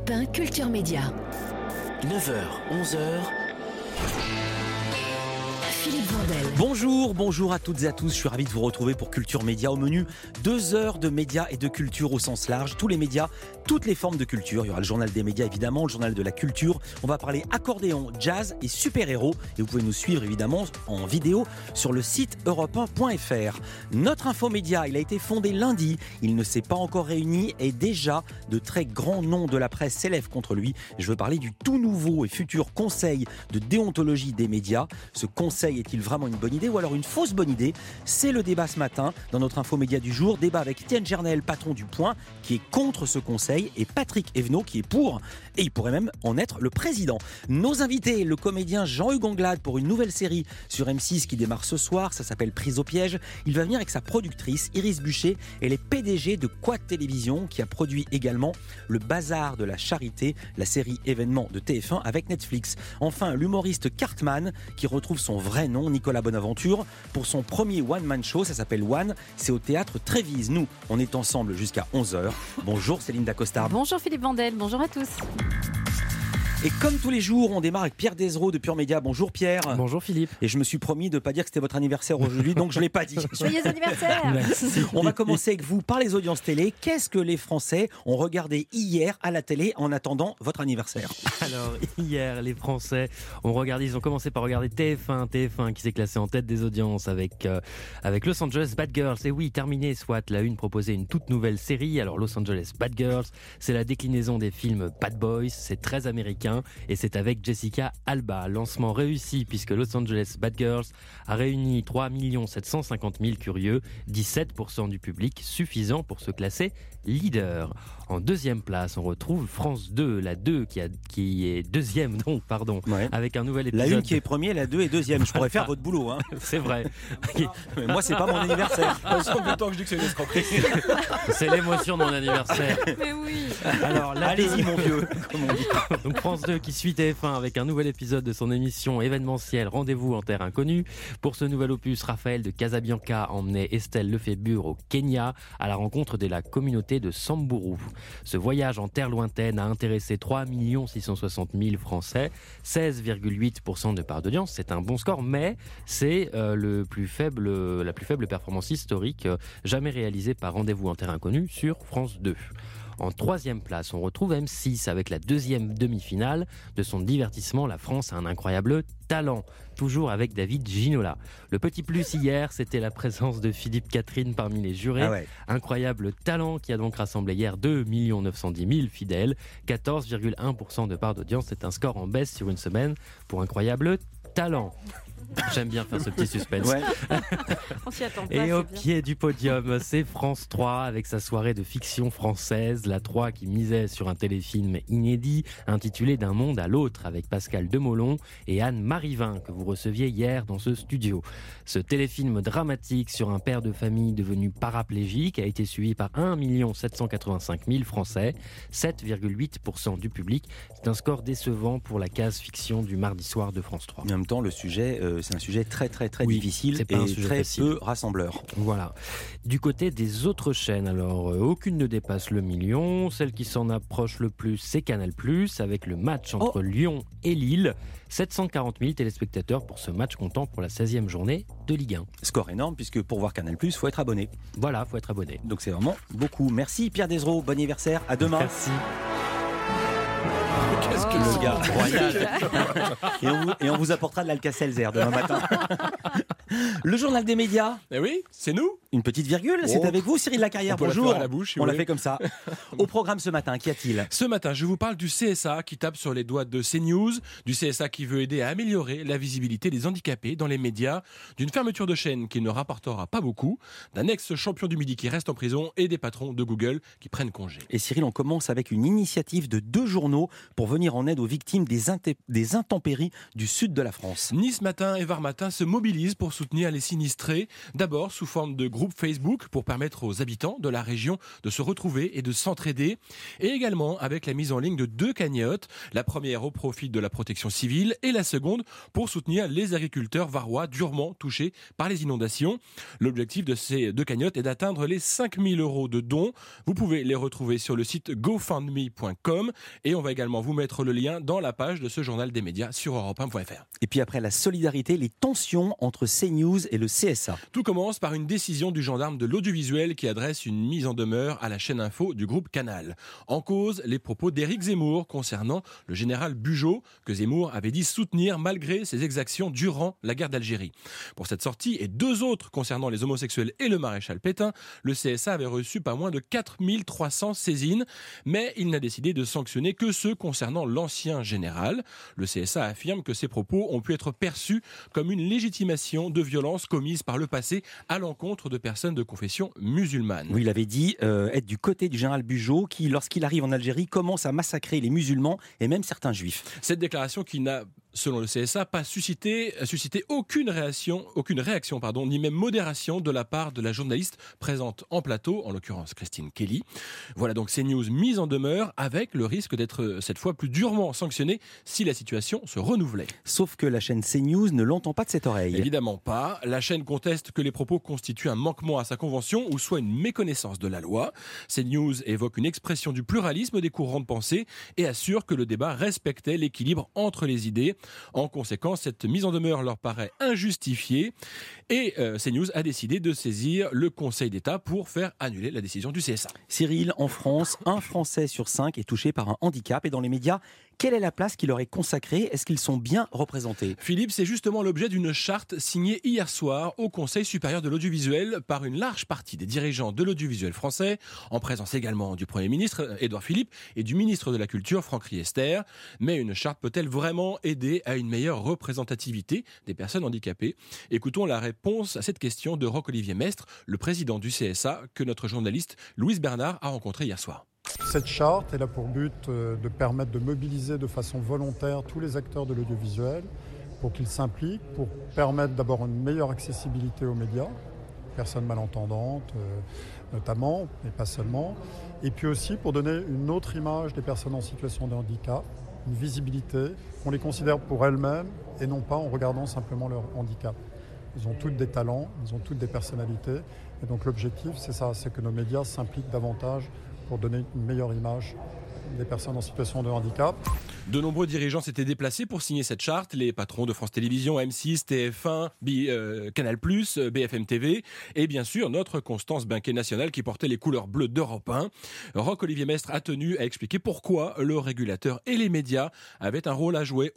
Europe 1 Culture Média. 9h, 11h. Philippe Vandel. Bonjour à toutes et à tous, je suis ravi de vous retrouver pour Culture Média. Au menu, 2 heures de médias et de culture au sens large, tous les médias, toutes les formes de culture. Il y aura le journal des médias évidemment, le journal de la culture. On va parler accordéon, jazz et super-héros. Et vous pouvez nous suivre évidemment en vidéo sur le site europe1.fr. Notre infomédia, il a été fondé lundi, il ne s'est pas encore réuni et déjà de très grands noms de la presse s'élèvent contre lui. Je veux parler du tout nouveau et futur conseil de déontologie des médias. Ce conseil est-il vraiment une bonne idée ou alors une fausse bonne idée? C'est le débat ce matin dans notre infomédia du jour. Débat avec Étienne Gernel, patron du Point, qui est contre ce conseil, et Patrick Evenot, qui est pour, et il pourrait même en être le président. Nos invités, le comédien Jean-Hugues Anglade pour une nouvelle série sur M6 qui démarre ce soir, ça s'appelle Prise au piège. Il va venir avec sa productrice Iris Buchet et les PDG de Quad Télévision, qui a produit également Le Bazar de la Charité, la série événement de TF1 avec Netflix. Enfin, l'humoriste Cartman, qui retrouve son vrai nom, Nicolas Bonaventure, pour son premier one-man show, ça s'appelle One, c'est au théâtre Trévise. Nous, on est ensemble jusqu'à 11h. Bonjour Céline Dacosta. Bonjour Philippe Vandel, bonjour à tous. Et comme tous les jours, on démarre avec Pierre Desreaux de Pure Média. Bonjour Pierre. Bonjour Philippe. Et je me suis promis de ne pas dire que c'était votre anniversaire aujourd'hui, donc je ne l'ai pas dit. Joyeux anniversaire. Merci. On va commencer avec vous par les audiences télé. Qu'est-ce que les Français ont regardé hier à la télé en attendant votre anniversaire? Alors hier, les Français ils ont commencé par regarder TF1 qui s'est classé en tête des audiences avec Los Angeles Bad Girls. Et oui, terminé, soit la une proposait une toute nouvelle série. Alors Los Angeles Bad Girls, c'est la déclinaison des films Bad Boys, c'est très américain et c'est avec Jessica Alba. Lancement réussi puisque Los Angeles Bad Girls a réuni 3 750 000 curieux, 17% du public, suffisant pour se classer leader. En deuxième place, on retrouve France 2, la 2 qui est deuxième, Ouais. avec un nouvel épisode. La 1 qui est premier, la 2 est deuxième. Je pourrais faire votre boulot. Hein. C'est vrai. Mais moi, c'est pas mon anniversaire. Ça fait longtemps que je dis que c'est une escroquerie. C'est l'émotion de mon anniversaire. Mais oui. Alors, Allez-y, mon vieux, comme on dit. Donc France 2 qui suit TF1 avec un nouvel épisode de son émission événementielle Rendez-vous en terre inconnue. Pour ce nouvel opus, Raphaël de Casabianca emmenait Estelle Lefébure au Kenya à la rencontre de la communauté de Samburu. Ce voyage en terre lointaine a intéressé 3 660 000 Français, 16,8% de part d'audience. C'est un bon score, mais c'est la plus faible performance historique jamais réalisée par Rendez-vous en terre inconnue sur France 2. En troisième place, on retrouve M6 avec la deuxième demi-finale de son divertissement La France a un incroyable talent, toujours avec David Ginola. Le petit plus hier, c'était la présence de Philippe Catherine parmi les jurés. Ah ouais. Incroyable talent qui a donc rassemblé hier 2 910 000 fidèles, 14,1% de part d'audience. C'est un score en baisse sur une semaine pour Incroyable talent. J'aime bien faire ce petit suspense. Ouais. On s'y attend pas. Et au c'est bien. pied du podium, c'est France 3 avec sa soirée de fiction française, la 3 qui misait sur un téléfilm inédit intitulé D'un monde à l'autre avec Pascal Demolon et Anne Marivin que vous receviez hier dans ce studio. Ce téléfilm dramatique sur un père de famille devenu paraplégique a été suivi par 1 785 000 Français, 7,8% du public. C'est un score décevant pour la case fiction du mardi soir de France 3. En même temps, le sujet, c'est un sujet très Oui, difficile c'est pas un et sujet très facile. peu rassembleur. Voilà. Du côté des autres chaînes, alors aucune ne dépasse le million. Celle qui s'en approche le plus, c'est Canal+, avec le match entre Lyon et Lille. 740 000 téléspectateurs pour ce match comptant pour la 16e journée de Ligue 1. Score énorme puisque pour voir Canal+, faut être abonné. Voilà, faut être abonné. Donc c'est vraiment beaucoup. Merci Pierre Desreaux, bon anniversaire, à demain. Merci. Qu'est-ce que Le gars royal. Et on vous apportera de l'Alka-Seltzer demain matin. Le journal des médias, Eh oui, c'est nous. une petite virgule, c'est Oh. avec vous Cyril Lacarrière, On peut la bonjour. faire à la bouche, si On vous l'a voulez. fait comme ça. Au programme ce matin, qu'y a-t-il? Ce matin, je vous parle du CSA qui tape sur les doigts de CNews, du CSA qui veut aider à améliorer la visibilité des handicapés dans les médias, d'une fermeture de chaîne qui ne rapportera pas beaucoup, d'un ex-champion du Midi qui reste en prison et des patrons de Google qui prennent congé. Et Cyril, on commence avec une initiative de 2 journaux pour venir en aide aux victimes des intempéries du sud de la France. Nice Matin et Var Matin se mobilisent pour soutenir les sinistrés, d'abord sous forme de groupes groupe Facebook pour permettre aux habitants de la région de se retrouver et de s'entraider. Et également avec la mise en ligne de 2 cagnottes, la première au profit de la protection civile et la seconde pour soutenir les agriculteurs varois durement touchés par les inondations. L'objectif de ces 2 cagnottes est d'atteindre les 5 000 € de dons. Vous pouvez les retrouver sur le site gofundme.com et on va également vous mettre le lien dans la page de ce journal des médias sur europe1.fr. Et puis après la solidarité, les tensions entre CNews et le CSA. Tout commence par une décision du gendarme de l'audiovisuel qui adresse une mise en demeure à la chaîne info du groupe Canal. En cause, les propos d'Éric Zemmour concernant le général Bugeaud, que Zemmour avait dit soutenir malgré ses exactions durant la guerre d'Algérie. Pour cette sortie et 2 autres concernant les homosexuels et le maréchal Pétain, le CSA avait reçu pas moins de 4300 saisines, mais il n'a décidé de sanctionner que ceux concernant l'ancien général. Le CSA affirme que ces propos ont pu être perçus comme une légitimation de violences commises par le passé à l'encontre de personnes de confession musulmane. Oui, il avait dit être du côté du général Bugeaud qui, lorsqu'il arrive en Algérie, commence à massacrer les musulmans et même certains juifs. Cette déclaration qui n'a, selon le CSA, pas suscité aucune réaction, ni même modération de la part de la journaliste présente en plateau, en l'occurrence Christine Kelly. Voilà donc CNews mise en demeure avec le risque d'être cette fois plus durement sanctionnée si la situation se renouvelait. Sauf que la chaîne CNews ne l'entend pas de cette oreille. Évidemment pas. La chaîne conteste que les propos constituent un manquement à sa convention ou soit une méconnaissance de la loi. CNews évoque une expression du pluralisme des courants de pensée et assure que le débat respectait l'équilibre entre les idées. En conséquence, cette mise en demeure leur paraît injustifiée et CNews a décidé de saisir le Conseil d'État pour faire annuler la décision du CSA. Cyril, en France, 1 Français sur 5 est touché par un handicap et dans les médias, quelle est la place qui leur est consacrée ? Est-ce qu'ils sont bien représentés ? Philippe, c'est justement l'objet d'une charte signée hier soir au Conseil supérieur de l'audiovisuel par une large partie des dirigeants de l'audiovisuel français, en présence également du Premier ministre Édouard Philippe et du ministre de la Culture Franck Riester. Mais une charte peut-elle vraiment aider à une meilleure représentativité des personnes handicapées ? Écoutons la réponse à cette question de Roch-Olivier Mestre, le président du CSA, que notre journaliste Louise Bernard a rencontré hier soir. Cette charte elle a pour but de permettre de mobiliser de façon volontaire tous les acteurs de l'audiovisuel pour qu'ils s'impliquent, pour permettre d'abord une meilleure accessibilité aux médias, personnes malentendantes notamment, mais pas seulement, et puis aussi pour donner une autre image des personnes en situation de handicap, une visibilité, qu'on les considère pour elles-mêmes et non pas en regardant simplement leur handicap. Ils ont toutes des talents, ils ont toutes des personnalités, et donc l'objectif c'est ça, c'est que nos médias s'impliquent davantage pour donner une meilleure image des personnes en situation de handicap. De nombreux dirigeants s'étaient déplacés pour signer cette charte, les patrons de France Télévisions, M6, TF1, Canal+, BFM TV et bien sûr notre Constance Benquet-Nationale qui portait les couleurs bleues d'Europe 1. Roch-Olivier Mestre a tenu à expliquer pourquoi le régulateur et les médias ont un rôle à jouer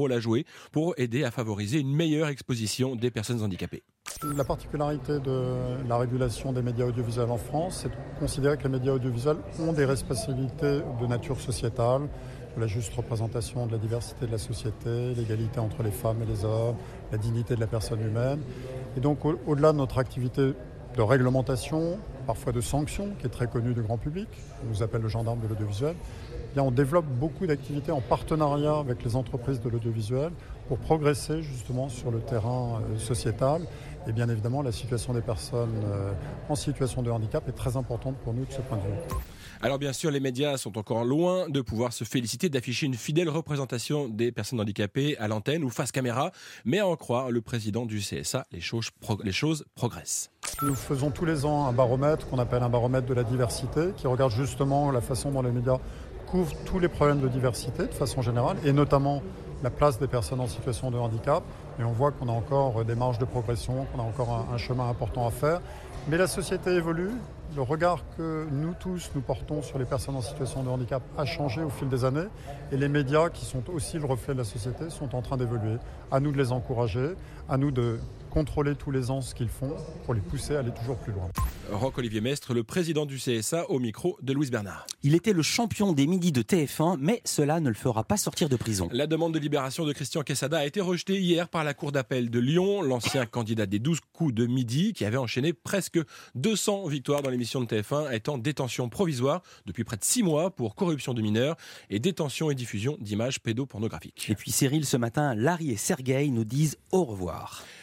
pour aider à favoriser une meilleure exposition des personnes handicapées. La particularité de la régulation des médias audiovisuels en France, c'est de considérer que les médias audiovisuels ont des responsabilités de nature sociétale, de la juste représentation de la diversité de la société, l'égalité entre les femmes et les hommes, la dignité de la personne humaine. Et donc au-delà de notre activité de réglementation, parfois de sanctions, qui est très connue du grand public, on nous appelle le gendarme de l'audiovisuel, eh bien, on développe beaucoup d'activités en partenariat avec les entreprises de l'audiovisuel pour progresser justement sur le terrain sociétal. Et bien évidemment, la situation des personnes en situation de handicap est très importante pour nous de ce point de vue. Alors bien sûr, les médias sont encore loin de pouvoir se féliciter d'afficher une fidèle représentation des personnes handicapées à l'antenne ou face caméra, mais à en croire le président du CSA, les choses progressent. Nous faisons tous les ans un baromètre qu'on appelle un baromètre de la diversité, qui regarde justement la façon dont les médias couvrent tous les problèmes de diversité de façon générale, et notamment la place des personnes en situation de handicap. Et on voit qu'on a encore des marges de progression, qu'on a encore un chemin important à faire. Mais la société évolue. Le regard que nous tous nous portons sur les personnes en situation de handicap a changé au fil des années. Et les médias, qui sont aussi le reflet de la société, sont en train d'évoluer. À nous de les encourager, à nous de contrôler tous les ans ce qu'ils font pour les pousser à aller toujours plus loin. Roch-Olivier Mestre, le président du CSA, au micro de Louise Bernard. Il était le champion des midis de TF1, mais cela ne le fera pas sortir de prison. La demande de libération de Christian Quesada a été rejetée hier par la Cour d'appel de Lyon. L'ancien candidat des 12 coups de midi, qui avait enchaîné presque 200 victoires dans l'émission de TF1, est en détention provisoire depuis près de 6 mois pour corruption de mineurs et détention et diffusion d'images pédopornographiques. Et puis Cyril, ce matin, Larry et Sergueï nous disent au revoir.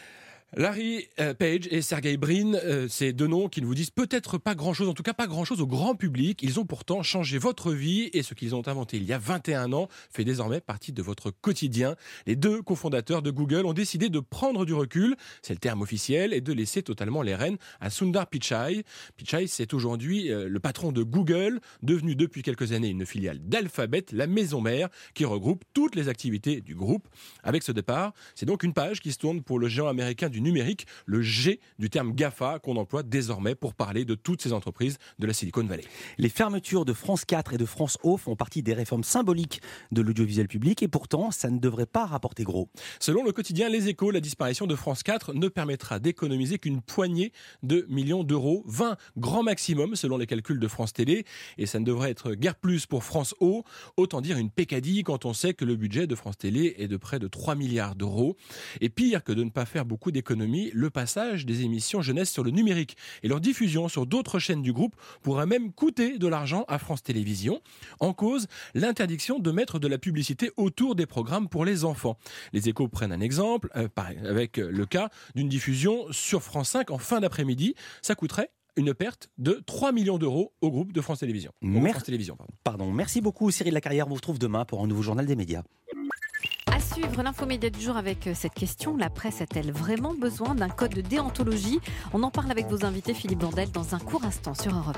Larry Page et Sergey Brin, c'est deux noms qui ne vous disent peut-être pas grand-chose, en tout cas pas grand-chose au grand public. Ils ont pourtant changé votre vie et ce qu'ils ont inventé il y a 21 ans fait désormais partie de votre quotidien. Les deux cofondateurs de Google ont décidé de prendre du recul, c'est le terme officiel, et de laisser totalement les rênes à Sundar Pichai. Pichai, c'est aujourd'hui le patron de Google, devenu depuis quelques années une filiale d'Alphabet, la maison mère qui regroupe toutes les activités du groupe. Avec ce départ, c'est donc une page qui se tourne pour le géant américain du numérique, le G du terme GAFA qu'on emploie désormais pour parler de toutes ces entreprises de la Silicon Valley. Les fermetures de France 4 et de France O font partie des réformes symboliques de l'audiovisuel public et pourtant, ça ne devrait pas rapporter gros. Selon le quotidien Les Échos, la disparition de France 4 ne permettra d'économiser qu'une poignée de millions d'euros, 20 grand maximum selon les calculs de France Télé, et ça ne devrait être guère plus pour France O, autant dire une pécadille quand on sait que le budget de France Télé est de près de 3 milliards d'euros. Et pire que de ne pas faire beaucoup d'économies, le passage des émissions jeunesse sur le numérique et leur diffusion sur d'autres chaînes du groupe pourrait même coûter de l'argent à France Télévisions. En cause, l'interdiction de mettre de la publicité autour des programmes pour les enfants. Les Échos prennent un exemple avec le cas d'une diffusion sur France 5 en fin d'après-midi. Ça coûterait une perte de 3 millions d'euros au groupe de France Télévisions. Merci beaucoup Cyril Lacarrière. On vous retrouve demain pour un nouveau journal des médias. À suivre l'infomédia du jour avec cette question. La presse a-t-elle vraiment besoin d'un code de déontologie ? On en parle avec vos invités Philippe Vandel dans un court instant sur Europe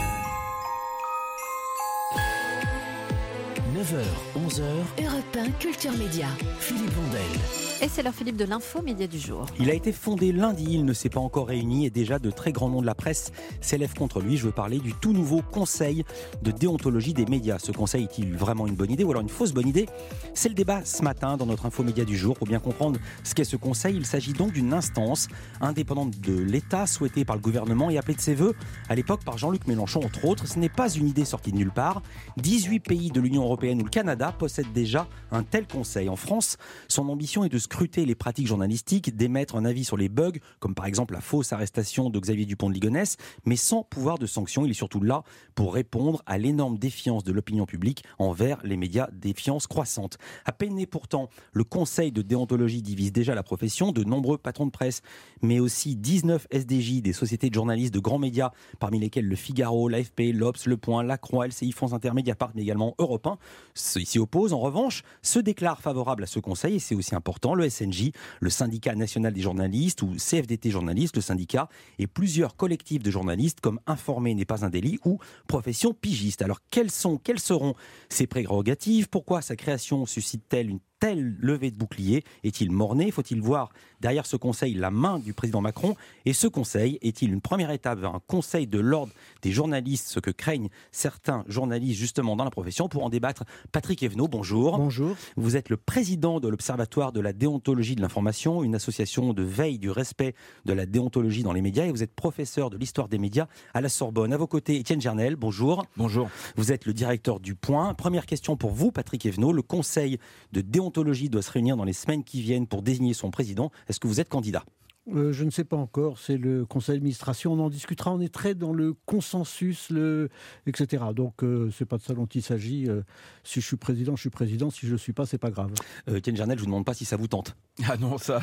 1. 9h, 11h, Europe 1, Culture Média. Philippe Vandel. Et c'est l'heure Philippe de l'infomédia du jour. Il a été fondé lundi, il ne s'est pas encore réuni et déjà de très grands noms de la presse s'élèvent contre lui. Je veux parler du tout nouveau Conseil de déontologie des médias. Ce conseil est-il vraiment une bonne idée ou alors une fausse bonne idée ? C'est le débat ce matin dans notre infomédia du jour. Pour bien comprendre ce qu'est ce conseil, il s'agit donc d'une instance indépendante de l'État souhaitée par le gouvernement et appelée de ses voeux à l'époque par Jean-Luc Mélenchon entre autres. Ce n'est pas une idée sortie de nulle part. 18 pays de l'Union européenne ou le Canada possèdent déjà un tel conseil. En France, son ambition est de scruter les pratiques journalistiques, d'émettre un avis sur les bugs, comme par exemple la fausse arrestation de Xavier Dupont de Ligonnès, mais sans pouvoir de sanction. Il est surtout là pour répondre à l'énorme défiance de l'opinion publique envers les médias, défiance croissante. À peine né pourtant, le Conseil de déontologie divise déjà la profession, de nombreux patrons de presse, mais aussi 19 SDJ des sociétés de journalistes de grands médias, parmi lesquels Le Figaro, l'AFP, l'Obs, Le Point, La Croix, LCI, France Inter, Mediapart, mais également Europe 1. Ceux-ci s'y opposent. En revanche, se déclarent favorables à ce conseil, et c'est aussi important, le SNJ, le syndicat national des journalistes, ou CFDT journalistes, le syndicat, et plusieurs collectifs de journalistes comme Informer n'est pas un délit ou Profession pigiste. Alors quelles seront ces prérogatives ? Pourquoi sa création suscite-t-elle une telle levée de bouclier ? Est-il mort-né ? Faut-il voir derrière ce conseil la main du président Macron ? Et ce conseil est-il une première étape vers un conseil de l'ordre des journalistes, ce que craignent certains journalistes justement dans la profession ? Pour en débattre, Patrick Evenot, bonjour. Bonjour. Vous êtes le président de l'Observatoire de la déontologie de l'information, une association de veille du respect de la déontologie dans les médias, et vous êtes professeur de l'histoire des médias à la Sorbonne. À vos côtés, Étienne Gernel, bonjour. Bonjour. Vous êtes le directeur du Point. Première question pour vous, Patrick Evenot. Le conseil de déontologie doit se réunir dans les semaines qui viennent pour désigner son président. Est-ce que vous êtes candidat ? Je ne sais pas encore, c'est le conseil d'administration, on en discutera, on est très dans le consensus, etc. Donc c'est pas de ça dont il s'agit. Si je suis président, je suis président, si je le suis pas, c'est pas grave. Étienne Gernel, je vous demande pas si ça vous tente. Ah non, ça...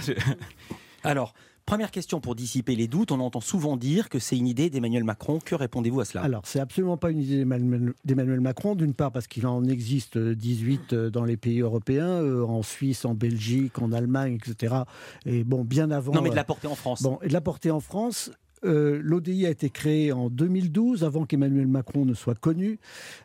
Alors, première question pour dissiper les doutes, on entend souvent dire que c'est une idée d'Emmanuel Macron. Que répondez-vous à cela ? Alors, c'est absolument pas une idée d'Emmanuel Macron, d'une part parce qu'il en existe 18 dans les pays européens, en Suisse, en Belgique, en Allemagne, etc. Et bon, bien avant... Non, mais de la porter en France. Bon, et de la porter en France... L'ODI a été créé en 2012, avant qu'Emmanuel Macron ne soit connu.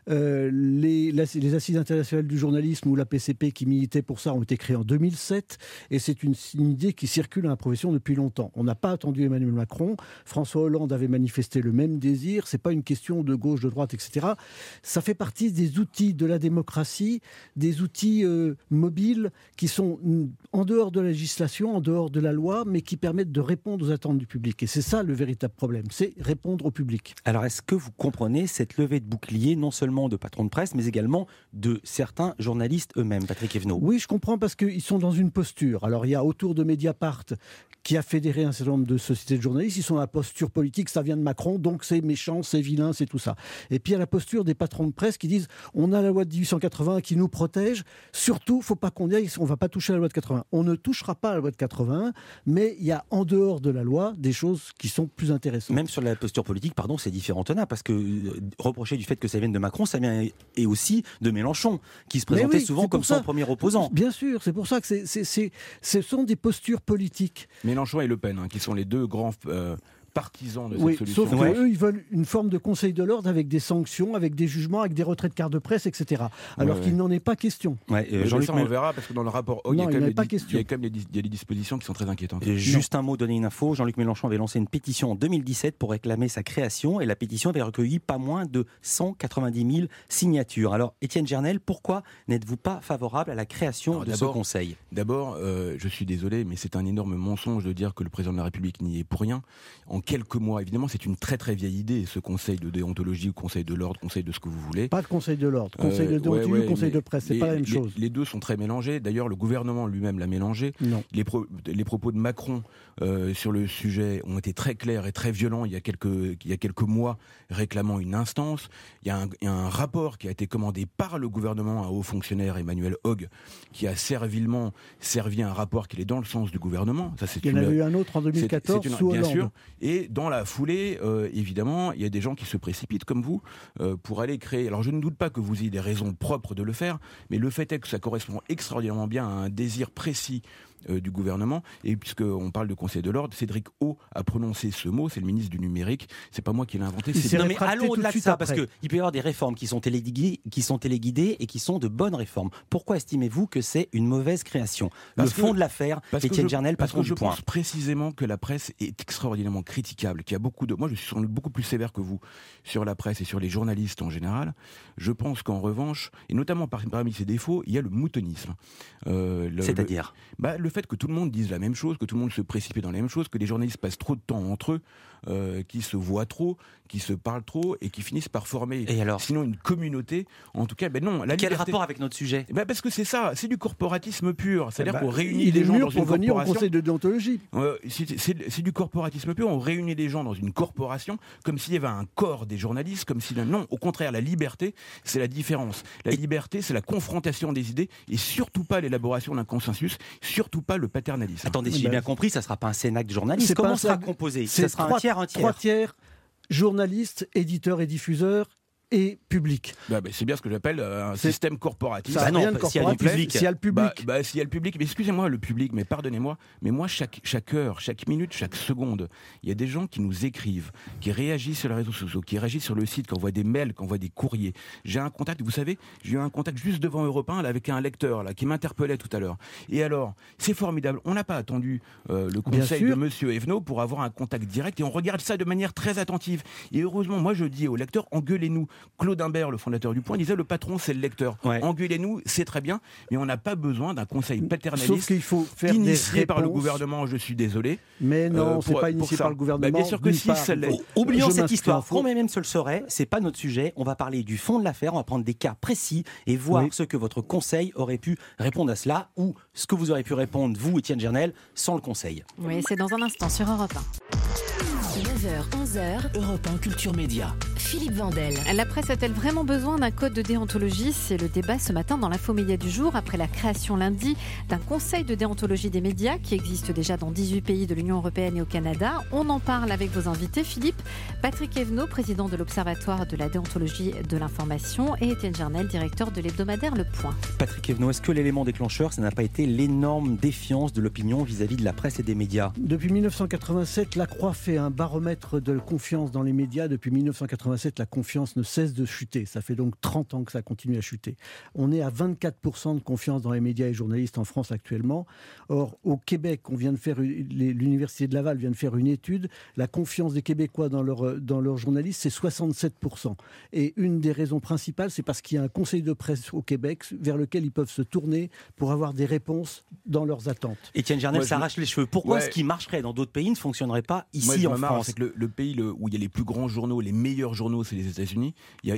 Les assises internationales du journalisme ou la PCP qui militait pour ça ont été créées en 2007. Et c'est une idée qui circule dans la profession depuis longtemps. On n'a pas attendu Emmanuel Macron. François Hollande avait manifesté le même désir. C'est pas une question de gauche, de droite, etc. Ça fait partie des outils de la démocratie, des outils mobiles qui sont en dehors de la législation, en dehors de la loi, mais qui permettent de répondre aux attentes du public. Et c'est ça le véritable véritable problème. C'est répondre au public. Alors, est-ce que vous comprenez cette levée de bouclier, non seulement de patrons de presse, mais également de certains journalistes eux-mêmes, Patrick Evenot? Oui, je comprends, parce qu'ils sont dans une posture. Alors, il y a autour de Mediapart, qui a fédéré un certain nombre de sociétés de journalistes, ils sont dans la posture politique, ça vient de Macron, donc c'est méchant, c'est vilain, c'est tout ça. Et puis il y a la posture des patrons de presse qui disent, on a la loi de 1880 qui nous protège, surtout, faut pas qu'on y aille, on va pas toucher à la loi de 80. On ne touchera pas à la loi de 81, mais il y a en dehors de la loi des choses qui sont plus intéressantes. Même sur la posture politique, pardon, c'est différent, Thomas, parce que reprocher du fait que ça vienne de Macron, ça vient et aussi de Mélenchon, qui se présentait souvent comme son premier opposant. Bien sûr, c'est pour ça que ce sont des postures politiques. Mélenchon et Le Pen, qui sont les deux grands partisans de cette solution. Sauf qu'eux, ils veulent une forme de conseil de l'ordre avec des sanctions, avec des jugements, avec des retraits de carte de presse, etc. Alors qu'il n'en est pas question. Jean-Luc, on verra, parce que dans le rapport il y a quand même des dispositions qui sont très inquiétantes. Juste un mot, donner une info. Jean-Luc Mélenchon avait lancé une pétition en 2017 pour réclamer sa création, et la pétition avait recueilli pas moins de 190 000 signatures. Alors, Étienne Gernel, pourquoi n'êtes-vous pas favorable à la création de ce conseil? D'abord, je suis désolé, mais c'est un énorme mensonge de dire que le président de la République n'y est pour rien. En quelques mois, évidemment, c'est une très très vieille idée, ce conseil de déontologie, conseil de l'ordre, conseil de ce que vous voulez. Pas de conseil de l'ordre, conseil de déontologie, conseil de presse, c'est pas la même chose. Les deux sont très mélangés. D'ailleurs, le gouvernement lui-même l'a mélangé. Non. Les propos de Macron sur le sujet ont été très clairs et très violents il y a quelques mois, réclamant une instance. Il y a un rapport qui a été commandé par le gouvernement, un haut fonctionnaire, Emmanuel Hogue, qui a servilement servi un rapport qui est dans le sens du gouvernement. Ça, il y en a eu un autre en 2014 sous Hollande. Bien sûr. Et dans la foulée, évidemment, il y a des gens qui se précipitent comme vous pour aller créer. Alors je ne doute pas que vous ayez des raisons propres de le faire, mais le fait est que ça correspond extraordinairement bien à un désir précis du gouvernement. Et puisqu'on parle de conseil de l'ordre, Cédric O a prononcé ce mot, c'est le ministre du numérique, c'est pas moi qui l'ai inventé. Non mais allons au-delà de ça, parce qu'il peut y avoir des réformes qui sont téléguidées et qui sont de bonnes réformes. Pourquoi estimez-vous que c'est une mauvaise création? Le fond de l'affaire, Étienne Gernel, parce que je pense précisément que la presse est extraordinairement critiquable, qu'il y a moi je suis sans doute beaucoup plus sévère que vous sur la presse et sur les journalistes en général. Je pense qu'en revanche, et notamment parmi ses défauts, il y a le moutonisme. C'est-à-dire le fait que tout le monde dise la même chose, que tout le monde se précipite dans la même chose, que les journalistes passent trop de temps entre eux, qui se voient trop, qui se parlent trop et qui finissent par former sinon une communauté. En tout cas, non. Quel rapport avec notre sujet? Parce que c'est ça, c'est du corporatisme pur. C'est-à-dire qu'on réunit les gens dans une corporation. pour venir au conseil de déontologie. C'est du corporatisme pur. On réunit les gens dans une corporation comme s'il y avait un corps des journalistes, comme si non, au contraire, la liberté, c'est la différence. La liberté, c'est la confrontation des idées et surtout pas l'élaboration d'un consensus, surtout pas le paternalisme. Attendez, si j'ai bien compris, ça ne sera pas un cénacle de journalistes. Comment sera composé? Ça sera un tiers. 3 tiers, journalistes, éditeurs et diffuseurs et public. C'est bien ce que j'appelle un système corporatiste. S'il y a le public. S'il y a le public, mais excusez-moi, le public, mais pardonnez-moi, mais moi, chaque heure, chaque minute, chaque seconde, il y a des gens qui nous écrivent, qui réagissent sur les réseaux sociaux, qui réagissent sur le site, qui envoient des mails, qui envoient des courriers. J'ai un contact, vous savez, j'ai eu un contact juste devant Europe 1 avec un lecteur qui m'interpellait tout à l'heure. Et alors, c'est formidable. On n'a pas attendu le conseil de Monsieur Evenot pour avoir un contact direct et on regarde ça de manière très attentive. Et heureusement, moi je dis aux lecteurs, engueulez-nous. Claude Imbert, le fondateur du Point, disait le patron c'est le lecteur. Engueulez-nous, c'est très bien, mais on n'a pas besoin d'un conseil paternaliste. Sauf qu'il faut faire initié par le gouvernement, je suis désolé. Mais non, c'est pas initié par le gouvernement. Bien sûr que si, ça l'est. Oublions cette histoire. Quand même ce le serait, c'est pas notre sujet. On va parler du fond de l'affaire, on va prendre des cas précis et voir ce que votre conseil aurait pu répondre à cela ou ce que vous aurez pu répondre, vous, Étienne Gernel, sans le conseil. Oui, c'est dans un instant sur Europe 9h, 11h, Europe 1 Culture Média. Philippe Vandel. La presse a-t-elle vraiment besoin d'un code de déontologie? C'est le débat ce matin dans l'Infomédia du jour, après la création lundi d'un conseil de déontologie des médias qui existe déjà dans 18 pays de l'Union européenne et au Canada. On en parle avec vos invités, Philippe, Patrick Evenot, président de l'Observatoire de la déontologie de l'information, et Étienne Gernel, directeur de l'hebdomadaire Le Point. Patrick Evenot, est-ce que l'élément déclencheur, ça n'a pas été l'énorme défiance de l'opinion vis-à-vis de la presse et des médias? Depuis 1987, la Croix fait un baromètre de confiance dans les médias. Depuis 1987, 1987, la confiance ne cesse de chuter. Ça fait donc 30 ans que ça continue à chuter. On est à 24% de confiance dans les médias et journalistes en France actuellement. Or, au Québec, l'Université de Laval vient de faire une étude. La confiance des Québécois dans leurs journalistes, c'est 67%. Et une des raisons principales, c'est parce qu'il y a un conseil de presse au Québec vers lequel ils peuvent se tourner pour avoir des réponses dans leurs attentes. Étienne Gernel s'arrache les cheveux. Pourquoi ce qui marcherait dans d'autres pays ne fonctionnerait pas ici en France? C'est que le pays où il y a les plus grands journaux, les meilleurs journaux, c'est les États-Unis.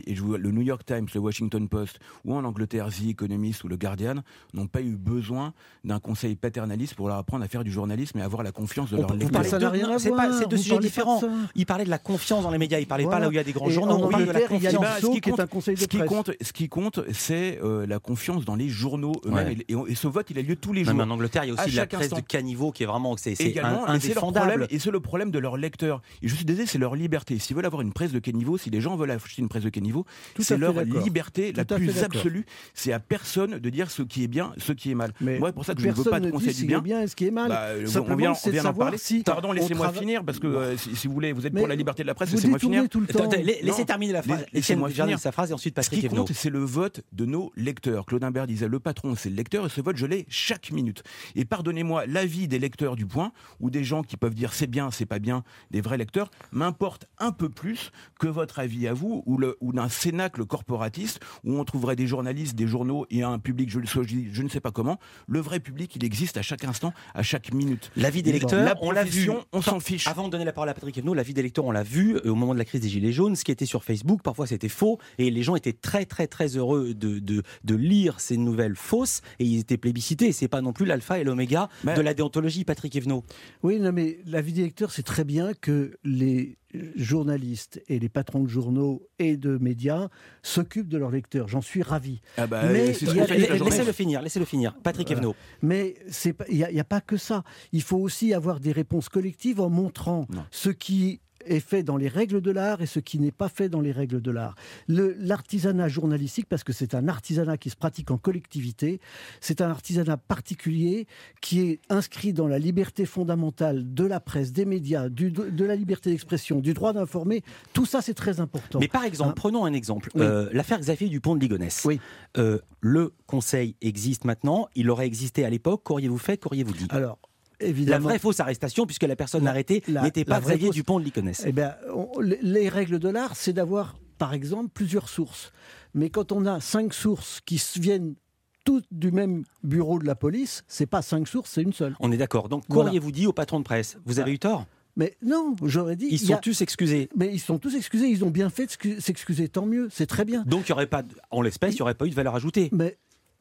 Le New York Times, le Washington Post, ou en Angleterre, The Economist ou le Guardian n'ont pas eu besoin d'un conseil paternaliste pour leur apprendre à faire du journalisme et avoir la confiance de leurs lecteurs. C'est deux sujets différents. Il parlait de la confiance dans les médias. Il parlait pas là où il y a des grands journaux. En Angleterre, il y a l'ANSO qui est un conseil de presse. Ce qui compte, c'est la confiance dans les journaux eux-mêmes. Et ce vote, il a lieu tous les jours. Mais en Angleterre, il y a aussi la presse de caniveau qui est vraiment indéfendable. Et c'est le problème de leurs lecteurs. Et je suis désolé, c'est leur liberté. S'ils veulent avoir une presse de caniveau, si les gens veulent acheter une presse de caniveau, c'est leur liberté la plus absolue. C'est à personne de dire ce qui est bien, ce qui est mal. Moi, pour ça que je ne veux pas de conseil du bien. Et ce qui est mal. On vient d'en parler. Pardon, laissez-moi finir, parce que si vous voulez, vous êtes pour la liberté de la presse, laissez-moi finir. Laissez terminer la phrase. Laissez-moi finir sa phrase et ensuite Patrick Evno. Ce qui compte, c'est le vote de nos lecteurs. Claude Imbert disait le patron, c'est le lecteur, et ce vote, je l'ai chaque minute. Et pardonnez-moi, l'avis des lecteurs du Point, ou des gens qui peuvent dire c'est bien, c'est pas bien, des vrais lecteurs, m'importe un peu plus que votre avis à vous, ou d'un cénacle corporatiste, où on trouverait des journalistes, des journaux, et un public, je ne sais pas comment. Le vrai public, il existe à chaque instant, à chaque minute. L'avis des lecteurs, on l'a vu, on s'en fiche. Avant de donner la parole à Patrick Evno, l'avis des lecteurs, on l'a vu au moment de la crise des Gilets jaunes, ce qui était sur Facebook, parfois c'était faux, et les gens étaient très très très heureux de lire ces nouvelles fausses, et ils étaient plébiscités. C'est pas non plus l'alpha et l'oméga de la déontologie, Patrick Evno. Oui, non, mais l'avis des lecteurs, c'est très bien que les journalistes et les patrons de journaux et de médias s'occupent de leurs lecteurs. J'en suis ravi. Mais laissez-le finir. Patrick Evno. Mais il n'y a pas que ça. Il faut aussi avoir des réponses collectives en montrant ce qui est fait dans les règles de l'art et ce qui n'est pas fait dans les règles de l'art. L'artisanat journalistique, parce que c'est un artisanat qui se pratique en collectivité, c'est un artisanat particulier qui est inscrit dans la liberté fondamentale de la presse, des médias, de la liberté d'expression, du droit d'informer. Tout ça, c'est très important. Mais par exemple, prenons un exemple. L'affaire Xavier Dupont de Ligonnès. Oui. Le conseil existe maintenant. Il aurait existé à l'époque. Qu'auriez-vous fait? Qu'auriez-vous dit? Alors, évidemment, la vraie fausse arrestation, puisque la personne arrêtée n'était pas Xavier Dupont de Ligonnès. Eh bien, les règles de l'art, c'est d'avoir, par exemple, plusieurs sources. Mais quand on a 5 sources qui viennent toutes du même bureau de la police, c'est pas 5 sources, c'est une seule. On est d'accord. Donc, qu'auriez-vous dit au patron de presse? Vous avez eu tort? Mais non, j'aurais dit... Ils sont tous excusés. Mais ils sont tous excusés, ils ont bien fait de s'excuser, tant mieux, c'est très bien. Donc, il n'y aurait pas, en l'espèce, il n'y aurait pas eu de valeur ajoutée. Mais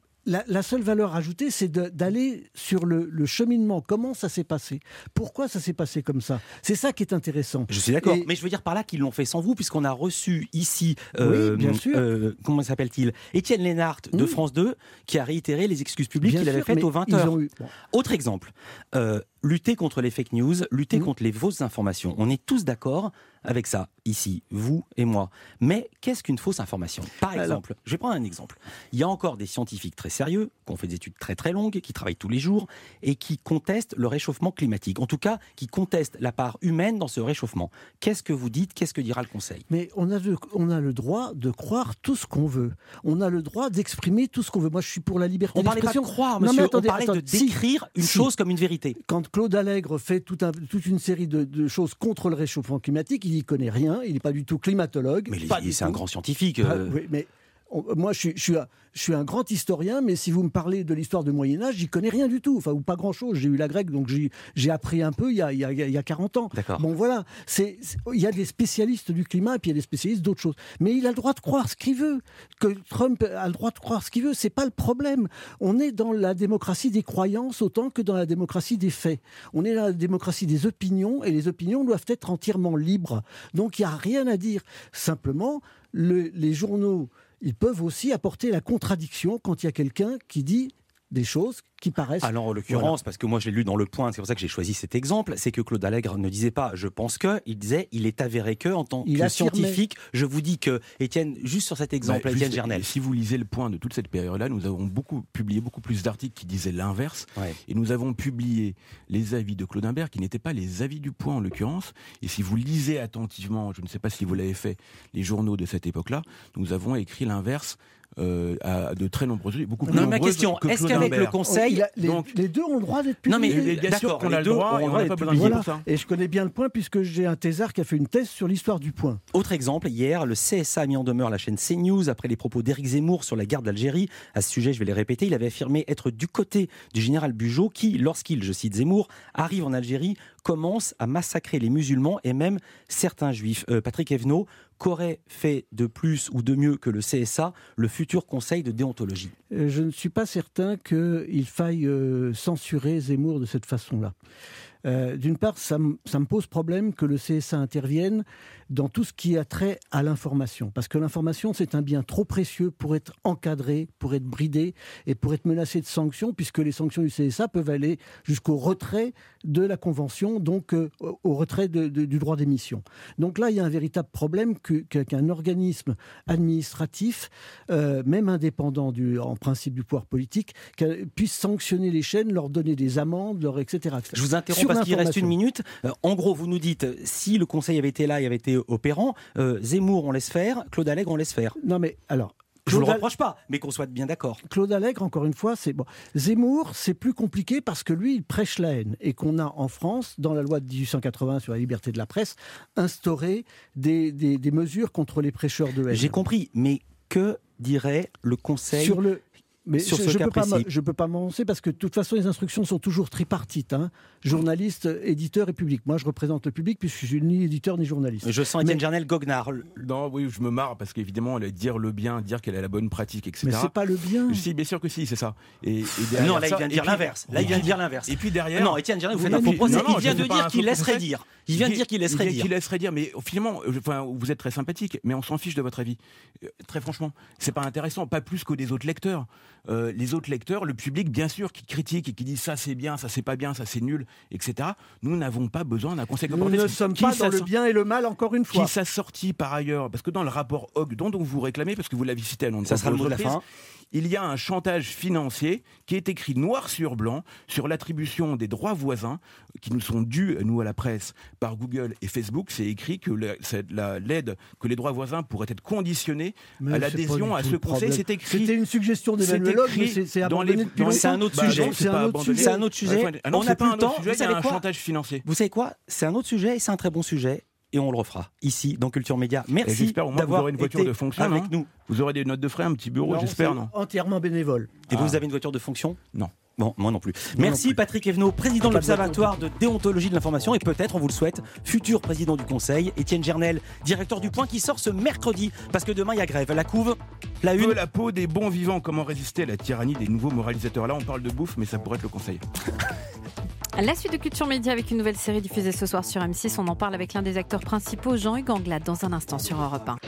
la seule valeur ajoutée, c'est d'aller sur le cheminement. Comment ça s'est passé? Pourquoi ça s'est passé comme ça? C'est ça qui est intéressant. Je suis d'accord, mais je veux dire par là qu'ils l'ont fait sans vous, puisqu'on a reçu ici, bien sûr. Comment s'appelle-t-il, Étienne Lénart de France 2, qui a réitéré les excuses publiques qu'il avait faites aux 20h. Autre exemple, lutter contre les fake news, lutter contre les fausses informations. On est tous d'accord avec ça, ici, vous et moi. Mais qu'est-ce qu'une fausse information? Par exemple, je vais prendre un exemple. Il y a encore des scientifiques très sérieux, qui ont fait des études très très longues, qui travaillent tous les jours, et qui contestent le réchauffement climatique. En tout cas, qui contestent la part humaine dans ce réchauffement. Qu'est-ce que vous dites? Qu'est-ce que dira le Conseil? Mais on a le droit de croire tout ce qu'on veut. On a le droit d'exprimer tout ce qu'on veut. Moi, je suis pour la liberté d'expression. On parlait pas de croire, monsieur. On parlait de décrire une chose comme une vérité. Quand Claude Allègre fait toute une série de choses contre le réchauffement climatique, il n'y connaît rien, il n'est pas du tout climatologue. Mais c'est un grand scientifique. Oui, mais moi, je suis un grand historien, mais si vous me parlez de l'histoire du Moyen-Âge, j'y connais rien du tout, enfin, ou pas grand-chose. J'ai eu la grecque, donc j'ai appris un peu il y a 40 ans. D'accord. Bon, voilà. Il y a des spécialistes du climat, et puis il y a des spécialistes d'autres choses. Mais il a le droit de croire ce qu'il veut. Que Trump a le droit de croire ce qu'il veut, c'est pas le problème. On est dans la démocratie des croyances autant que dans la démocratie des faits. On est dans la démocratie des opinions, et les opinions doivent être entièrement libres. Donc, il n'y a rien à dire. Simplement, les journaux... ils peuvent aussi apporter la contradiction quand il y a quelqu'un qui dit des choses qui paraissent... Alors en l'occurrence, parce que moi je l'ai lu dans Le Point, c'est pour ça que j'ai choisi cet exemple, c'est que Claude Allègre ne disait pas « je pense que », il disait « il est avéré que », en tant que scientifique, je vous dis que, Étienne, juste sur cet exemple, Étienne Gernel. Si vous lisez Le Point de toute cette période-là, nous avons publié beaucoup plus d'articles qui disaient l'inverse, et nous avons publié les avis de Claude Imbert, qui n'étaient pas les avis du Point en l'occurrence, et si vous lisez attentivement, je ne sais pas si vous l'avez fait, les journaux de cette époque-là, nous avons écrit l'inverse à de très nombreuses, beaucoup plus nombreuses. Ma question, est-ce qu'avec le Conseil, les deux ont le droit d'être publiés? Non mais bien sûr qu'on a le droit, et on n'a pas besoin de ça. Et je connais bien le Point puisque j'ai un thésard qui a fait une thèse sur l'histoire du Point. Autre exemple, hier, le CSA a mis en demeure la chaîne CNews après les propos d'Éric Zemmour sur la guerre d'Algérie. À ce sujet, je vais les répéter, il avait affirmé être du côté du général Bugeaud qui, lorsqu'il, je cite Zemmour, arrive en Algérie, commence à massacrer les musulmans et même certains juifs. Patrick Evno, qu'aurait fait de plus ou de mieux que le CSA, le futur conseil de déontologie? Je ne suis pas certain qu'il faille censurer Zemmour de cette façon-là. D'une part, ça me pose problème que le CSA intervienne dans tout ce qui a trait à l'information. Parce que l'information, c'est un bien trop précieux pour être encadré, pour être bridé et pour être menacé de sanctions, puisque les sanctions du CSA peuvent aller jusqu'au retrait de la Convention, donc au retrait du droit d'émission. Donc là, il y a un véritable problème qu'un organisme administratif, même indépendant en principe du pouvoir politique, puisse sanctionner les chaînes, leur donner des amendes, etc., etc. Je vous interromps parce qu'il reste une minute. En gros, vous nous dites, si le Conseil avait été là et avait été opérant, Zemmour, on laisse faire, Claude Allègre, on laisse faire. Non mais alors... Je ne vous le reproche pas, mais qu'on soit bien d'accord. Claude Allègre, encore une fois, c'est bon. Zemmour, c'est plus compliqué parce que lui, il prêche la haine. Et qu'on a en France, dans la loi de 1880 sur la liberté de la presse, instauré des mesures contre les prêcheurs de haine. J'ai compris, mais que dirait le Conseil sur le... Mais sur je ne peux pas m'avancer parce que de toute façon les instructions sont toujours tripartites, journaliste, éditeur et public. Moi je représente le public puisque je suis ni éditeur ni journaliste. Je sens Étienne Gernel goguenard. Non, oui, je me marre parce qu'évidemment dire le bien, dire qu'elle a la bonne pratique, etc. Mais c'est pas le bien. Si, bien sûr que si, c'est ça. Non, là il vient de dire l'inverse. Là il vient de dire l'inverse. Et puis derrière. Non, Étienne Gernel, vous faites un faux procès. Il vient de dire qu'il laisserait dire. Il vient de dire qu'il laisserait dire. Qu'il laisserait dire, mais finalement, vous êtes très sympathique, mais on s'en fiche de votre avis. Très franchement, c'est pas intéressant, pas plus que des autres lecteurs. Les autres lecteurs, le public, bien sûr, qui critique et qui dit ça c'est bien, ça c'est pas bien, ça c'est nul, etc. Nous n'avons pas besoin d'un conseil corporatif. Nous ne sommes pas dans le bien et le mal, encore une fois. Qui s'assortit par ailleurs, parce que dans le rapport Hogg, dont vous réclamez, parce que vous l'avez cité à nom de ça sera le mot de la fin. Il y a un chantage financier qui est écrit noir sur blanc sur l'attribution des droits voisins qui nous sont dus, nous à la presse, par Google et Facebook. C'est écrit que l'aide, que les droits voisins pourraient être conditionnés à l'adhésion à ce conseil. C'est écrit. C'était une suggestion d'Emmanuel Hogg, mais c'est abandonné depuis longtemps. C'est un autre sujet. C'est un autre sujet. On n'a pas le temps. Il y a un chantage financier. Vous savez quoi? C'est un autre sujet et c'est un très bon sujet. Et on le refera ici dans Culture Média. Merci d'avoir une voiture de fonction avec nous. Vous aurez des notes de frais, un petit bureau, j'espère, non? Entièrement bénévole. Et vous avez une voiture de fonction? Non. Bon, moi non plus. Merci Patrick Evno, président de l'Observatoire de déontologie de l'information et peut-être, on vous le souhaite, futur président du Conseil. Étienne Gernel, directeur du Point, qui sort ce mercredi parce que demain il y a grève. La couve, la une. La peau des bons vivants, comment résister à la tyrannie des nouveaux moralisateurs? Là on parle de bouffe, mais ça pourrait être le Conseil. La suite de Culture Média avec une nouvelle série diffusée ce soir sur M6. On en parle avec l'un des acteurs principaux, Jean-Hugues Anglade, dans un instant sur Europe 1.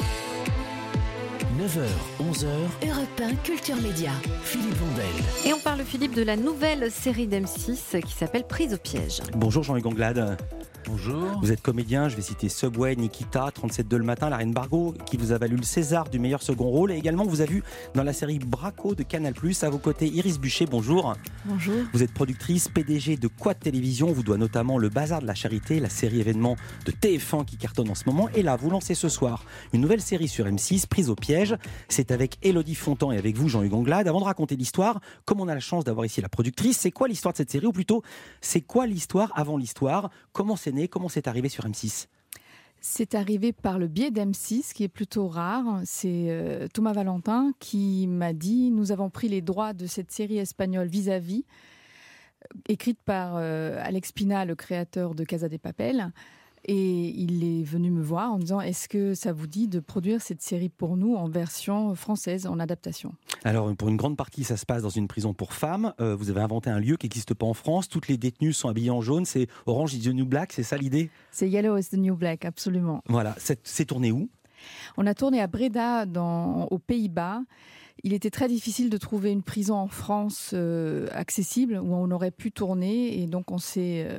9h, 11h, Europe 1, Culture Média, Philippe Vandel. Et on parle, Philippe, de la nouvelle série d'M6 qui s'appelle Prise au piège. Bonjour Jean-Hugues Anglade. Bonjour. Vous êtes comédien, je vais citer Subway, Nikita, 37.2 le matin, La Reine Bargo, qui vous a valu le César du meilleur second rôle. Et également, vous avez vu dans la série Braco de Canal+, à vos côtés, Iris Buchet, bonjour. Bonjour. Vous êtes productrice, PDG de Quad Télévision, vous doit notamment Le Bazar de la Charité, la série événement de TF1 qui cartonne en ce moment. Et là, vous lancez ce soir une nouvelle série sur M6, Prise au piège. C'est avec Élodie Fontan et avec vous, Jean-Hugues Anglade. Avant de raconter l'histoire, comme on a la chance d'avoir ici la productrice, c'est quoi l'histoire de cette série? Ou plutôt, c'est quoi l'histoire avant l'histoire? Comment c'est né? Comment c'est arrivé sur M6? C'est arrivé par le biais d'M6, qui est plutôt rare. C'est Thomas Valentin qui m'a dit « Nous avons pris les droits de cette série espagnole Vis-à-vis », écrite par Alex Pina, le créateur de Casa de Papel. Et il est venu me voir en disant « Est-ce que ça vous dit de produire cette série pour nous en version française, en adaptation ?» Alors, pour une grande partie, ça se passe dans une prison pour femmes. Vous avez inventé un lieu qui n'existe pas en France. Toutes les détenues sont habillées en jaune. C'est Orange is the New Black, c'est ça l'idée? C'est Yellow is the New Black, absolument. Voilà. C'est tourné où? On a tourné à Breda, aux Pays-Bas. il était très difficile de trouver une prison en France accessible où on aurait pu tourner, et donc on est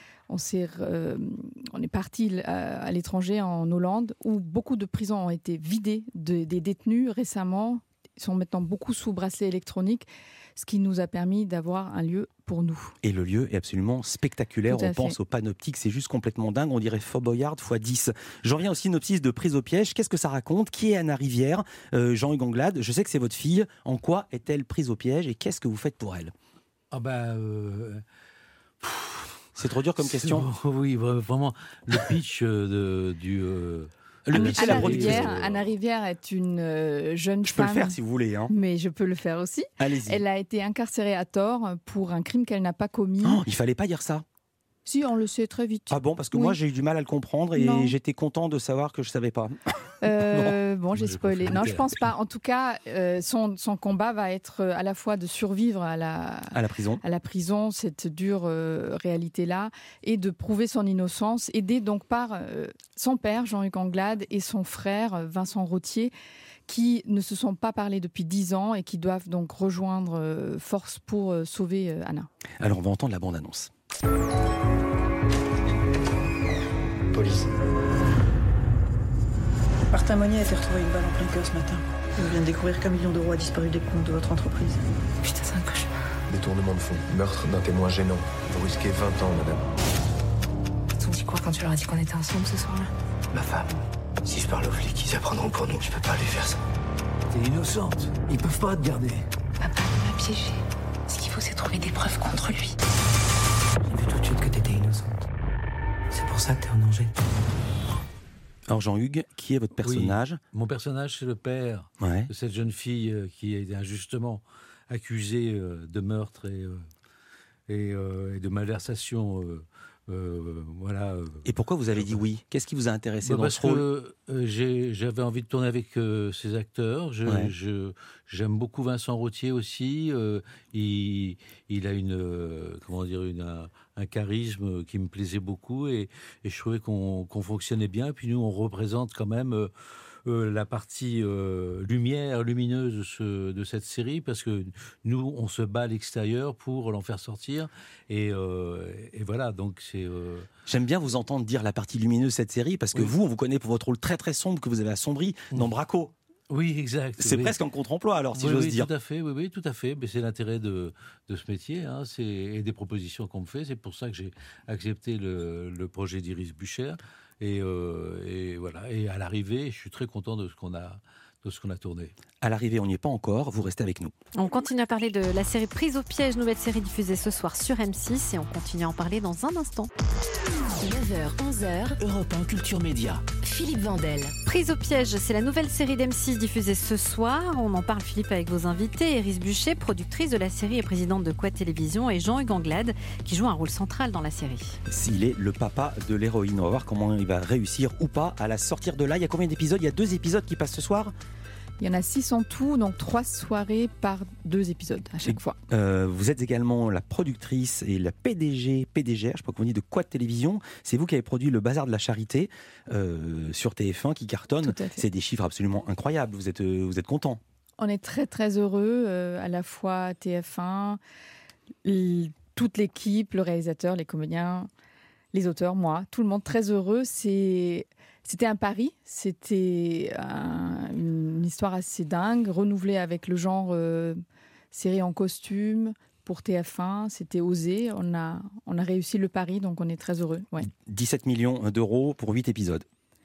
parti à l'étranger, en Hollande, où beaucoup de prisons ont été vidées des détenus récemment. Ils sont maintenant beaucoup sous bracelet électronique, ce qui nous a permis d'avoir un lieu pour nous. Et le lieu est absolument spectaculaire. On pense au panoptique, c'est juste complètement dingue. On dirait Fort Boyard x 10. J'en viens au synopsis de Prise au piège. Qu'est-ce que ça raconte ? Qui est Anna Rivière ? Jean-Hugues Anglade, je sais que c'est votre fille. En quoi est-elle prise au piège et qu'est-ce que vous faites pour elle ? C'est trop dur comme question. Oui, vraiment. Le pitch Anna Rivière est une jeune femme. Je peux le faire si vous voulez. Mais je peux le faire aussi. Allez-y. Elle a été incarcérée à tort pour un crime qu'elle n'a pas commis. Oh, il fallait pas dire ça. Si, on le sait très vite. Ah bon, parce que moi j'ai eu du mal à le comprendre et j'étais content de savoir que je savais pas. Bon, j'ai spoilé. Non, je pense pas. En tout cas, son combat va être à la fois de survivre à la prison, cette dure réalité-là, et de prouver son innocence, aidé donc par son père, Jean-Hugues Anglade, et son frère, Vincent Rottier, qui ne se sont pas parlé depuis 10 ans et qui doivent donc rejoindre force pour sauver Anna. Alors, on va entendre la bande-annonce. Police. Martin Monnier a été retrouvé une balle en plein cœur ce matin. Je viens de découvrir qu'1 million d'euros a disparu des comptes de votre entreprise. Putain, c'est un cauchemar. Détournement de fonds, meurtre d'un témoin gênant. Vous risquez 20 ans, madame. T'ont dit quoi quand tu leur as dit qu'on était ensemble ce soir-là ? Ma femme. Si je parle aux flics, ils apprendront pour nous. Je peux pas lui faire ça. T'es innocente. Ils peuvent pas te garder. Papa m'a piégé. Ce qu'il faut, c'est trouver des preuves contre lui. J'ai vu tout de suite que t'étais innocente. C'est pour ça que t'es en danger. Alors Jean-Hugues, qui est votre personnage ? Mon personnage, c'est le père de cette jeune fille qui est injustement accusée de meurtre et de malversation. Et pourquoi vous avez dit oui ? Qu'est-ce qui vous a intéressé dans ce rôle ? Parce que j'avais envie de tourner avec ces acteurs. J'aime beaucoup Vincent Rottier aussi. Il a un charisme qui me plaisait beaucoup et je trouvais qu'on fonctionnait bien. Et puis nous, on représente quand même la partie lumineuse de cette série, parce que nous, on se bat à l'extérieur pour l'en faire sortir. Et voilà, donc c'est... J'aime bien vous entendre dire la partie lumineuse de cette série, parce que vous, on vous connaît pour votre rôle très très sombre que vous avez assombri dans Braco. Oui, exact. C'est presque un contre-emploi, alors, si j'ose dire. Tout à fait, oui, tout à fait. Mais c'est l'intérêt de ce métier, et des propositions qu'on me fait. C'est pour ça que j'ai accepté le projet d'Iris Bucher. Et voilà. Et à l'arrivée, je suis très content de ce qu'on a tourné. À l'arrivée, on n'y est pas encore. Vous restez avec nous. On continue à parler de la série Prise au piège, nouvelle série diffusée ce soir sur M6, et on continue à en parler dans un instant. 9h, 11h, Europe 1 Culture Média. Philippe Vandel. Prise au piège, c'est la nouvelle série d'M6 diffusée ce soir. On en parle, Philippe, avec vos invités. Iris Bucher, productrice de la série et présidente de Quad Télévision, et Jean-Hugues Anglade, qui joue un rôle central dans la série. S'il est le papa de l'héroïne, on va voir comment il va réussir ou pas à la sortir de là. Il y a combien d'épisodes ? Il y a 2 épisodes qui passent ce soir ? Il y en a 6 en tout, donc 3 soirées par 2 épisodes à chaque fois. Vous êtes également la productrice et la PDGR, je sais pas comment on dit, de Quad Télévision. C'est vous qui avez produit le Bazar de la Charité sur TF1 qui cartonne. C'est des chiffres absolument incroyables. Vous êtes content ? On est très très heureux, à la fois TF1, toute l'équipe, le réalisateur, les comédiens, les auteurs, moi, tout le monde très heureux. C'était un pari, c'était une histoire assez dingue, renouvelée avec le genre série en costume pour TF1, c'était osé, on a réussi le pari, donc on est très heureux. 17 millions d'euros pour 8 épisodes.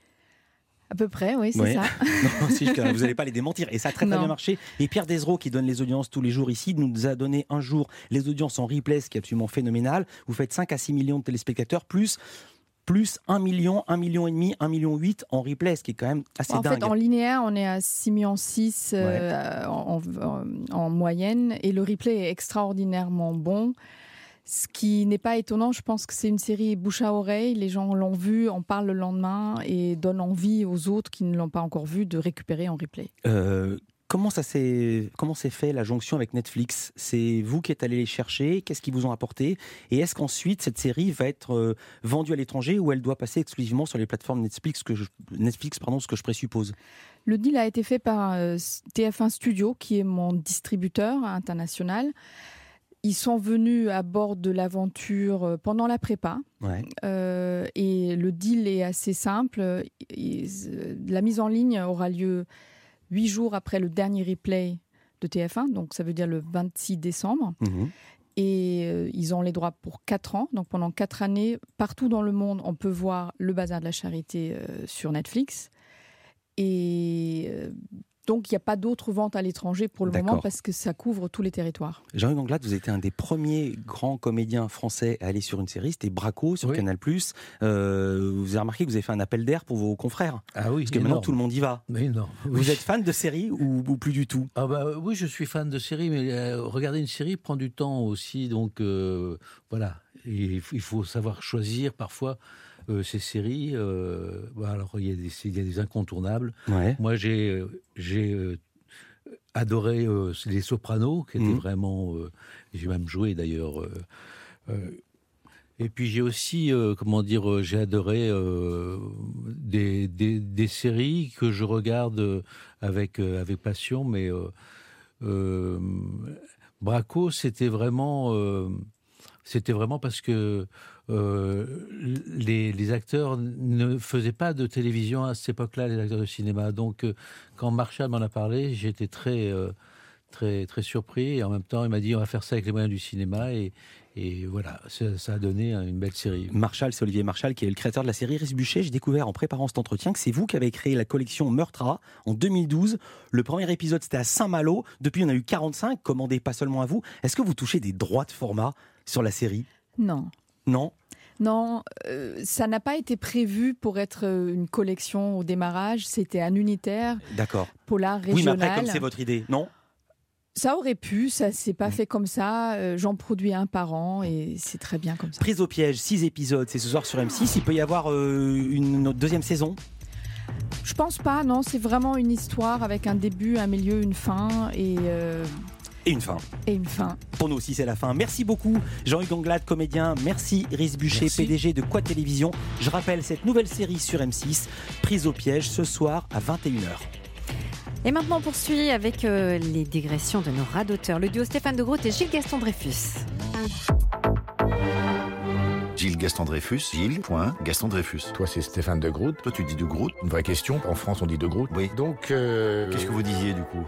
À peu près, oui, c'est ça. Non, si, vous n'allez pas les démentir. Et ça a très bien marché. Et Pierre Desreaux, qui donne les audiences tous les jours ici, nous a donné un jour les audiences en replay, ce qui est absolument phénoménal. Vous faites 5 à 6 millions de téléspectateurs, plus 1 million, 1,5 million, 1,8 million en replay, ce qui est quand même assez dingue. En fait, en linéaire, on est à 6,6 millions en moyenne, et le replay est extraordinairement bon. Ce qui n'est pas étonnant, je pense que c'est une série bouche à oreille. Les gens l'ont vu, en parlent le lendemain et donnent envie aux autres qui ne l'ont pas encore vu de récupérer en replay. Comment s'est fait la jonction avec Netflix? C'est vous qui êtes allé les chercher? Qu'est-ce qu'ils vous ont apporté? Et est-ce qu'ensuite cette série va être vendue à l'étranger ou elle doit passer exclusivement sur les plateformes Netflix, ce que je présuppose? Le deal a été fait par TF1 Studio, qui est mon distributeur international. Ils sont venus à bord de l'aventure pendant la prépa. Ouais. Et le deal est assez simple. La mise en ligne aura lieu 8 jours après le dernier replay de TF1, donc ça veut dire le 26 décembre. Mmh. Et ils ont les droits pour 4 ans. Donc pendant 4 années, partout dans le monde, on peut voir Le Bazar de la Charité sur Netflix. Et donc, il n'y a pas d'autres ventes à l'étranger pour le moment parce que ça couvre tous les territoires. Jean-Hugues Anglade, vous êtes un des premiers grands comédiens français à aller sur une série. C'était Braco sur Canal+. Vous avez remarqué que vous avez fait un appel d'air pour vos confrères. Ah oui, parce que maintenant, tout le monde y va. Mais non. Vous êtes fan de séries ou plus du tout? Oui, je suis fan de séries, mais regarder une série prend du temps aussi. Donc, voilà. Il faut savoir choisir parfois ces séries. Alors, il y a des incontournables. Ouais. Moi, j'ai adoré Les Sopranos, qui était vraiment... j'ai même joué, d'ailleurs. Et puis, j'ai aussi, j'ai adoré des séries que je regarde avec passion, mais Braco, c'était vraiment parce que les acteurs ne faisaient pas de télévision à cette époque-là, les acteurs de cinéma. Donc, quand Marshall m'en a parlé, j'étais très surpris. Et en même temps, il m'a dit, on va faire ça avec les moyens du cinéma. Et voilà, ça a donné une belle série. Marshall, c'est Olivier Marshall qui est le créateur de la série Rhys Buchet. J'ai découvert en préparant cet entretien que c'est vous qui avez créé la collection Meurtra en 2012. Le premier épisode, c'était à Saint-Malo. Depuis, on a eu 45, commandés pas seulement à vous. Est-ce que vous touchez des droits de format sur la série? Non. Non? Non, ça n'a pas été prévu pour être une collection au démarrage. C'était un unitaire. D'accord. Polar régional. Oui, mais après, comme c'est votre idée, non? Ça aurait pu, ça s'est pas fait comme ça. J'en produis un par an et c'est très bien comme ça. Prise au piège, 6 épisodes, c'est ce soir sur M6. Il peut y avoir une deuxième saison? Je pense pas, non. C'est vraiment une histoire avec un début, un milieu, une fin et une fin. Et une fin. Pour nous aussi, c'est la fin. Merci beaucoup, Jean-Hugues Anglade, comédien. Merci, Rhys Buchet, PDG de Quoi Télévision. Je rappelle cette nouvelle série sur M6, Prise au piège, ce soir à 21h. Et maintenant, on poursuit avec les digressions de nos radoteurs. Le duo Stéphane de Groot et Gilles Gaston Dreyfus. Gilles Gaston Dreyfus, Gilles.Gaston Dreyfus. Toi, c'est Stéphane de Groot. Toi, tu dis de Groot. Une vraie question. En France, on dit de Groot. Oui. Donc, qu'est-ce que vous disiez, du coup?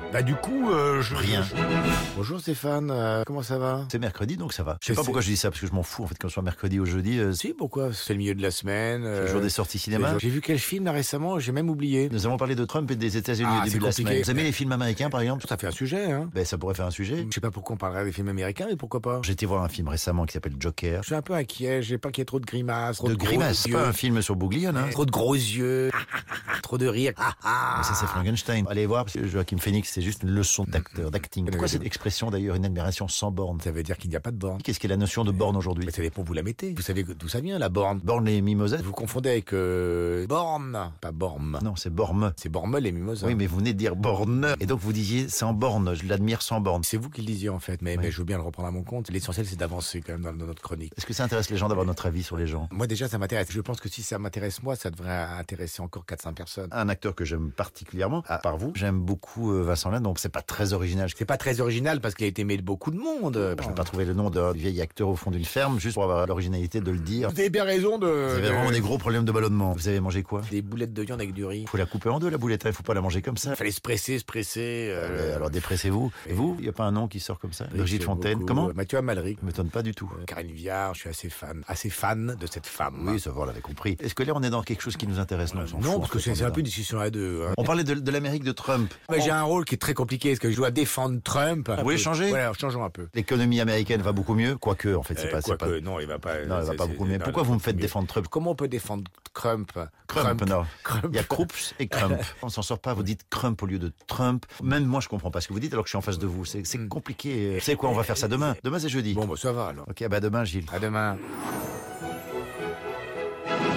Rien. Bonjour Stéphane, comment ça va? C'est mercredi, donc ça va. Je sais pas pourquoi je dis ça, parce que je m'en fous, en fait, quand ce soit mercredi ou jeudi. Si, pourquoi? C'est le milieu de la semaine. C'est le jour des sorties cinéma. J'ai vu quel film, là, récemment? J'ai même oublié. Nous avons parlé de Trump et des États-Unis au début de la semaine. Vous aimez les films américains, par exemple? Ça fait un sujet, hein? Ben, ça pourrait faire un sujet. Je sais pas pourquoi on parlerait des films américains, mais pourquoi pas? J'ai été voir un film récemment qui s'appelle Joker. Je suis un peu inquiet, j'ai peur qu'il y ait trop de grimaces. De grimaces, c'est pas un film sur Bouglione, hein? Trop de gros yeux, trop de rire. Ça, c'est Frankenstein. Allez voir, parce que Joaquin Phoenix, c'est juste une leçon d'acteur, d'acting. Pourquoi cette expression, d'ailleurs, une admiration sans borne? Ça veut dire qu'il n'y a pas de borne. Qu'est-ce qu'est la notion de borne aujourd'hui? Ça dépend où vous la mettez. Vous savez d'où ça vient, la borne? Borne les mimosas? Vous confondez avec borne, pas borme. Non, c'est borme. C'est borme les mimosas. Oui, mais vous venez de dire borne. Et donc vous disiez, c'est en borne, je l'admire sans borne. C'est vous qui le disiez, en fait, mais je veux bien le reprendre à mon compte. L'essentiel, c'est d'avancer quand même dans notre chronique. Est-ce que ça intéresse les gens d'avoir notre avis sur les gens? Moi, déjà, ça m'intéresse. Je pense que si ça m'intéresse moi, ça devrait intéresser encore 400 personnes. Un acteur que j'aime particulièrement, à part vous, j'aime beaucoup Vincent Lindon, donc c'est pas très original. C'est pas très original parce qu'il a été aimé de beaucoup de monde. Je n'ai pas trouvé le nom d'un vieil acteur au fond d'une ferme, juste pour avoir l'originalité de le dire. Vous avez bien raison de... Vous avez vraiment des gros problèmes de ballonnement. Vous avez mangé quoi? Des boulettes de viande avec du riz. Faut la couper en deux, la boulette, il faut pas la manger comme ça. Il fallait se presser. Alors dépressez-vous. Et vous, il n'y a pas un nom qui sort comme ça? Brigitte Fontaine, comment? Mathieu Amalric. M'étonne pas du tout. Karine Viard, je suis assez fan de cette femme. Oui, ça va, on l'avait compris. Est-ce que là, on est dans quelque chose qui nous intéresse? Non, parce que c'est un peu une discussion à deux. Hein. On parlait de l'Amérique de Trump. Mais j'ai un rôle qui est très compliqué, parce que je dois défendre Trump. Vous voulez changer? Voilà, changeons un peu. L'économie américaine va beaucoup mieux, quoique, en fait, c'est pas... Non, il va pas... Non, il va pas beaucoup mieux. Pourquoi vous me faites défendre Trump? Comment on peut défendre Trump? Non. Il y a Krups et Crump. On s'en sort pas, vous dites Crump au lieu de Trump. Même moi, je comprends pas ce que vous dites alors que je suis en face de vous. C'est compliqué. Vous savez quoi, on va faire ça demain. Demain, c'est jeudi. Bon, ça va alors. Ok, bah demain, Gilles. À demain.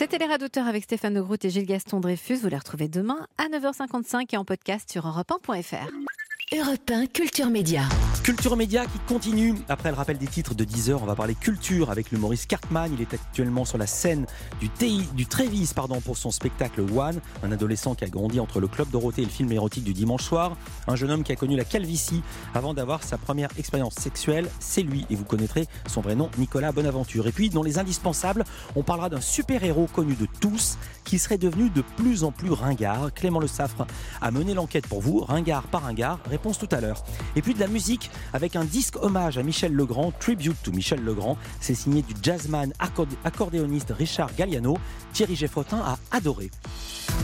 C'était les Radoteurs avec Stéphane De Groot et Gilles Gaston Dreyfus. Vous les retrouvez demain à 9h55 et en podcast sur europe1.fr. Europe 1 Culture Média. Culture Média qui continue. Après le rappel des titres de 10h, on va parler culture avec l'humoriste Cartman. Il est actuellement sur la scène du Trévis pour son spectacle One. Un adolescent qui a grandi entre le Club Dorothée et le film érotique du dimanche soir. Un jeune homme qui a connu la calvitie avant d'avoir sa première expérience sexuelle. C'est lui, et vous connaîtrez son vrai nom, Nicolas Bonaventure. Et puis, dans Les Indispensables, on parlera d'un super-héros connu de tous qui serait devenu de plus en plus ringard. Clément Le Saffre a mené l'enquête pour vous, ringard par ringard. Réponse tout à l'heure. Et puis de la musique avec un disque hommage à Michel Legrand, Tribute to Michel Legrand. C'est signé du jazzman accordéoniste Richard Galliano. Thierry Geffrotin a adoré.